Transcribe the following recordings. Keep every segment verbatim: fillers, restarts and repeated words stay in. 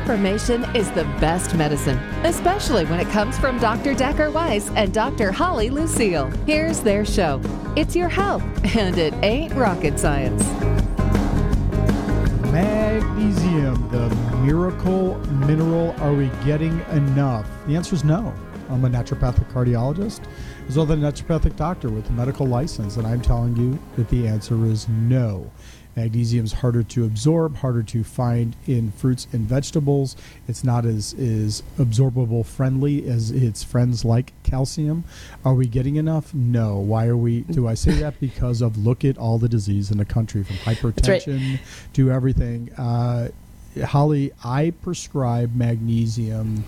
Information is the best medicine, especially when it comes from Doctor Decker Weiss and Doctor Holly Lucille. Here's their show. It's your health, and it ain't rocket science. Magnesium, the miracle mineral. Are we getting enough? The answer is no. I'm a naturopathic cardiologist, as well as a naturopathic doctor with a medical license, and I'm telling you that the answer is no. Magnesium is harder to absorb, harder to find in fruits and vegetables. It's not as, as absorbable friendly as its friends like calcium. Are we getting enough? No. Why are we? Do I say that? Because of look at all the disease in the country, from hypertension right. to everything. Uh, Holly, I prescribe magnesium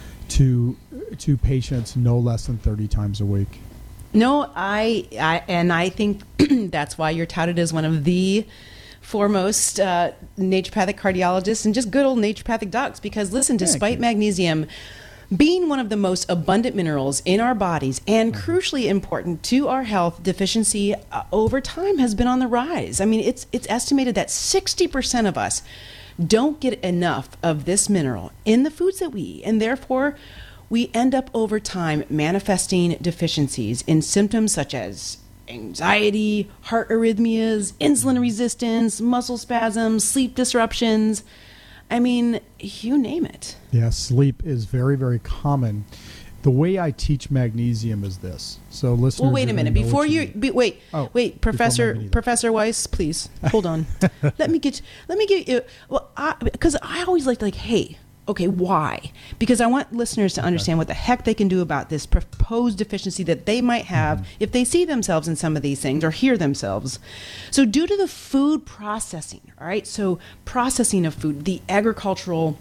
to to patients no less than thirty times a week. No, I, I and I think that's why you're touted as one of the foremost uh, naturopathic cardiologists and just good old naturopathic docs. Because listen, despite magnesium being one of the most abundant minerals in our bodies and mm-hmm. crucially important to our health, deficiency uh, over time has been on the rise. I mean, it's it's estimated that sixty percent of us don't get enough of this mineral in the foods that we eat, and therefore we end up over time manifesting deficiencies in symptoms such as anxiety, heart arrhythmias, insulin resistance, muscle spasms, sleep disruptions. I mean, you name it. Yeah, sleep is very, very common. The way I teach magnesium is this. So listeners, well, wait a minute. Before you, you be, wait, oh, wait, Professor Professor Weiss, please hold on. let me get. Let me get you. Well, because I, I always like like, hey, okay, why? Because I want listeners to understand okay. what the heck they can do about this proposed deficiency that they might have mm-hmm. if they see themselves in some of these things or hear themselves. So, due to the food processing, all right. So, processing of food, the agricultural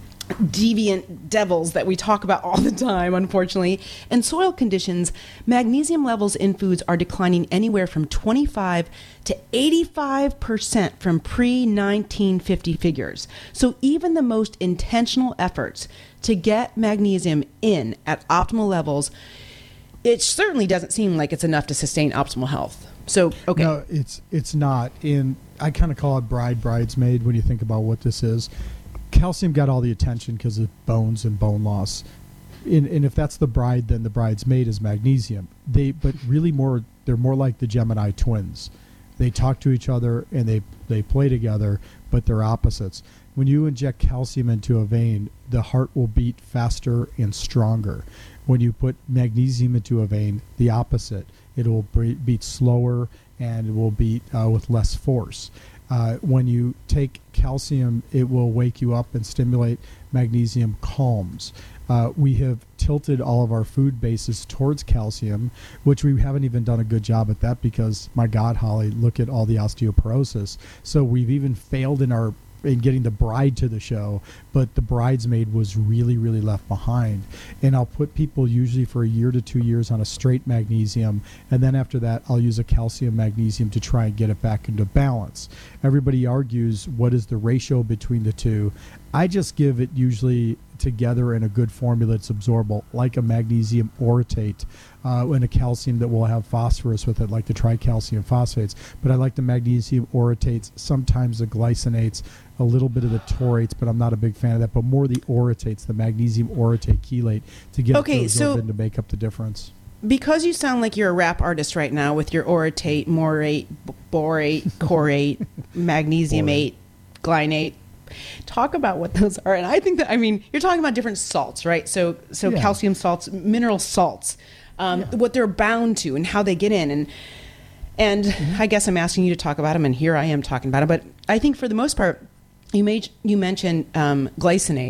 deviant devils that we talk about all the time, unfortunately, and soil conditions, magnesium levels in foods are declining anywhere from twenty-five to eighty-five percent from pre nineteen fifty figures. So even the most intentional efforts to get magnesium in at optimal levels, it certainly doesn't seem like it's enough to sustain optimal health. So, okay. No, it's it's not. In I kind of call it bride bridesmaid when you think about what this is. Calcium got all the attention because of bones and bone loss. And, and if that's the bride, then the bridesmaid is magnesium. They, but really more, they're more like the Gemini twins. They talk to each other and they, they play together, but they're opposites. When you inject calcium into a vein, the heart will beat faster and stronger. When you put magnesium into a vein, the opposite. It will beat slower and it will beat uh, with less force. Uh, when you take calcium, it will wake you up and stimulate. Magnesium calms. Uh, we have tilted all of our food bases towards calcium, which we haven't even done a good job at that because, my God, Holly, look at all the osteoporosis. So we've even failed in our in getting the bride to the show, but the bridesmaid was really, really left behind. And I'll put people usually for a year to two years on a straight magnesium, and then after that, I'll use a calcium magnesium to try and get it back into balance. Everybody argues what is the ratio between the two. I just give it usually together in a good formula that's absorbable, like a magnesium orotate uh, and a calcium that will have phosphorus with it, like the tricalcium phosphates. But I like the magnesium orotates, sometimes the glycinates, a little bit of the torates, but I'm not a big fan of that. But more the orotates, the magnesium orotate chelate, to get okay, it to absorb so in to make up the difference. Because you sound like you're a rap artist right now with your orotate, morate, borate, chorate, magnesiumate, glycinate. Talk about what those are. And I think that, I mean, you're talking about different salts, right? So so yeah. calcium salts, mineral salts, um, yeah. what they're bound to and how they get in. And and mm-hmm. I guess I'm asking you to talk about them, and here I am talking about it. But I think for the most part, you made, you mentioned um, glycinate.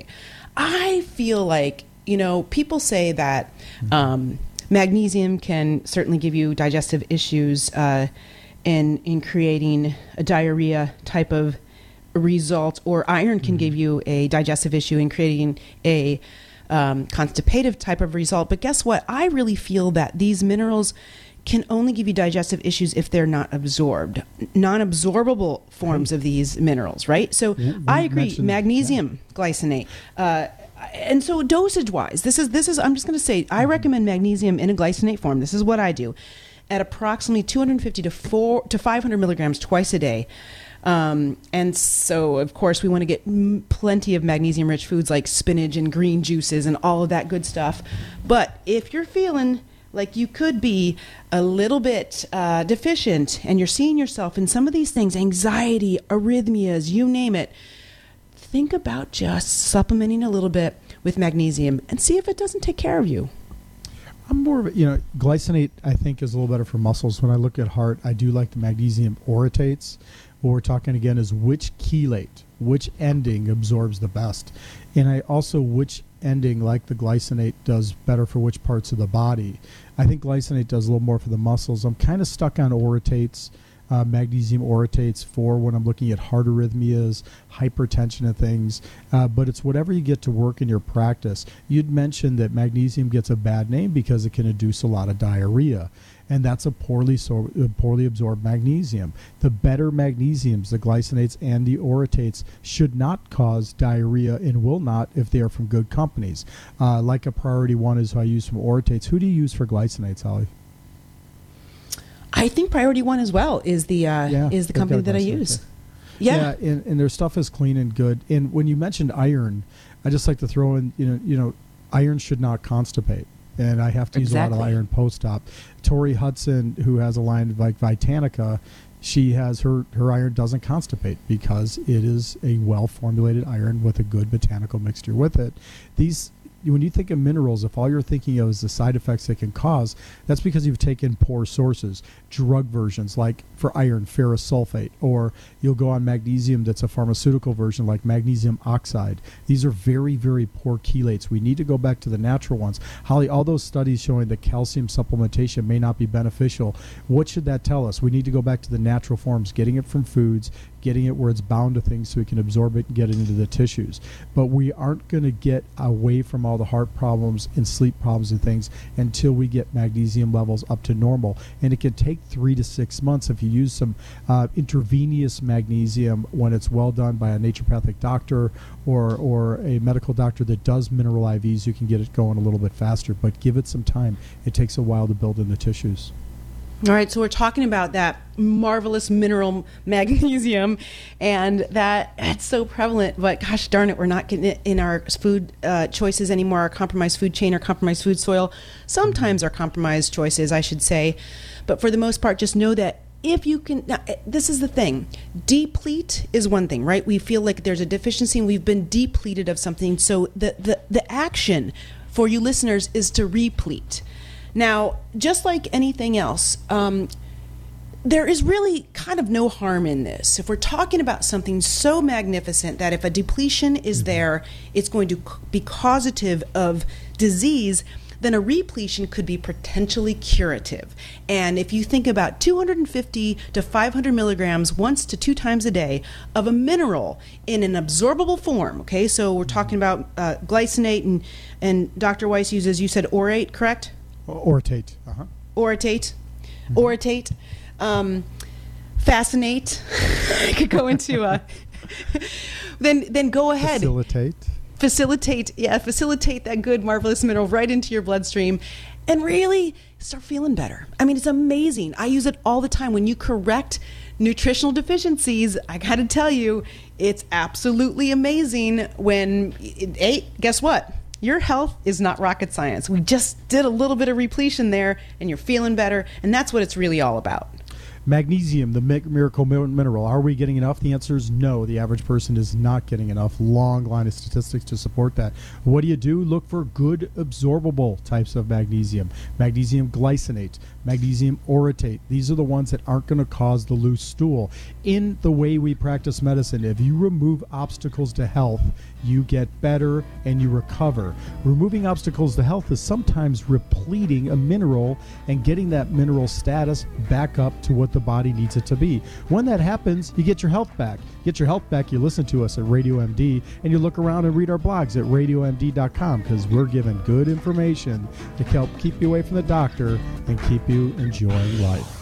I feel like, you know, people say that um, magnesium can certainly give you digestive issues uh, in in creating a diarrhea type of result, or iron can mm-hmm. give you a digestive issue in creating a um, constipative type of result. But guess what? I really feel that these minerals can only give you digestive issues if they're not absorbed, non-absorbable forms of these minerals, right? So yeah, I agree, magnesium yeah. glycinate. Uh, and so dosage-wise, this is, this is, I'm just going to say, I mm-hmm. recommend magnesium in a glycinate form. This is what I do. At approximately two hundred fifty to four to five hundred milligrams twice a day. Um, and so, of course, we want to get m- plenty of magnesium-rich foods like spinach and green juices and all of that good stuff. But if you're feeling like you could be a little bit uh, deficient and you're seeing yourself in some of these things, anxiety, arrhythmias, you name it, think about just supplementing a little bit with magnesium and see if it doesn't take care of you. I'm more of a, you know, glycinate I think is a little better for muscles. When I look at heart, I do like the magnesium orotates. What we're talking again is which chelate, which ending absorbs the best. And I also, which ending, like the glycinate, does better for which parts of the body. I think glycinate does a little more for the muscles. I'm kind of stuck on orotates. Uh, magnesium orotates for when I'm looking at heart arrhythmias, hypertension and things, uh, but it's whatever you get to work in your practice. You'd mentioned that magnesium gets a bad name because it can induce a lot of diarrhea, and that's a poorly so, uh, poorly absorbed magnesium. The better magnesiums, the glycinates and the orotates, should not cause diarrhea and will not if they are from good companies. Uh, like a Priority One is who I use from orotates. Who do you use for glycinates, Holly? I think Priority One as well is the uh, yeah, is the company that I use. Yeah, yeah, and, and their stuff is clean and good. And when you mentioned iron, I just like to throw in, you know, you know, iron should not constipate, and I have to use exactly. a lot of iron post-op. Tori Hudson, who has a line like Vitanica, she has her her iron doesn't constipate because it is a well-formulated iron with a good botanical mixture with it. These. When you think of minerals, if all you're thinking of is the side effects they can cause, that's because you've taken poor sources, drug versions like for iron, ferrous sulfate, or you'll go on magnesium that's a pharmaceutical version like magnesium oxide. These are very, very poor chelates. We need to go back to the natural ones. Holly, all those studies showing that calcium supplementation may not be beneficial, what should that tell us? We need to go back to the natural forms, getting it from foods, getting it where it's bound to things so we can absorb it and get it into the tissues. But we aren't going to get away from all the heart problems and sleep problems and things until we get magnesium levels up to normal. And it can take three to six months if you use some uh, intravenous magnesium when it's well done by a naturopathic doctor or, or a medical doctor that does mineral I Vs. You can get it going a little bit faster, but give it some time. It takes a while to build in the tissues. All right, so we're talking about that marvelous mineral magnesium, and that it's so prevalent, but gosh darn it, we're not getting it in our food uh, choices anymore, our compromised food chain, our compromised food soil, sometimes our compromised choices, I should say. But for the most part, just know that if you can, now, this is the thing, deplete is one thing, right? We feel like there's a deficiency and we've been depleted of something, so the, the, the action for you listeners is to replete. Now, just like anything else, um, there is really kind of no harm in this. If we're talking about something so magnificent that if a depletion is there, it's going to be causative of disease, then a repletion could be potentially curative. And if you think about two hundred fifty to five hundred milligrams once to two times a day of a mineral in an absorbable form, okay, so we're talking about uh, glycinate, and, and Doctor Weiss uses, you said orate, correct? Orotate. Uh-huh. Orotate. Mm-hmm. Orotate. Um, fascinate. I could go into a... then then go ahead. Facilitate. Facilitate. Yeah, facilitate that good, marvelous mineral right into your bloodstream and really start feeling better. I mean, it's amazing. I use it all the time. When you correct nutritional deficiencies, I got to tell you, it's absolutely amazing when... Hey, guess what? Your health is not rocket science. We just did a little bit of repletion there, and you're feeling better, and that's what it's really all about. Magnesium, the miracle mineral. Are we getting enough? The answer is no. The average person is not getting enough. Long line of statistics to support that. What do you do? Look for good absorbable types of magnesium. Magnesium glycinate, magnesium orotate. These are the ones that aren't going to cause the loose stool. In the way we practice medicine, if you remove obstacles to health, you get better and you recover. Removing obstacles to health is sometimes repleting a mineral and getting that mineral status back up to what the body needs it to be. When that happens, you get your health back. Get your health back, you listen to us at Radio M D, and you look around and read our blogs at radio m d dot com, because we're giving good information to help keep you away from the doctor and keep you enjoying life.